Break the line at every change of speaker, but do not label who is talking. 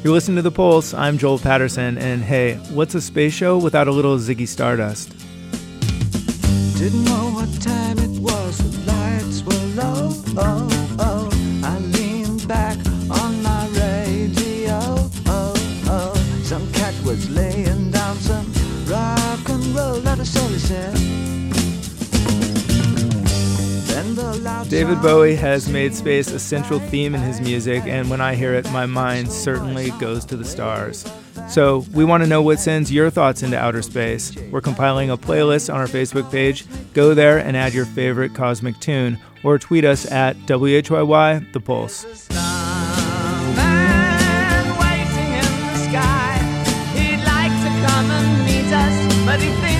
You're listening to The Pulse. I'm Joel Patterson, and hey, what's a space show without a little Ziggy Stardust?
Didn't know what time it was, the lights were low, oh, oh. I leaned back on my radio, oh, oh. Some cat was laying down some rock and roll, that is all he said.
David Bowie has made space a central theme in his music, and when I hear it, my mind certainly goes to the stars. So we want to know what sends your thoughts into outer space. We're compiling a playlist on our Facebook page. Go there and add your favorite cosmic tune, or tweet us at WHYY The Pulse.
But he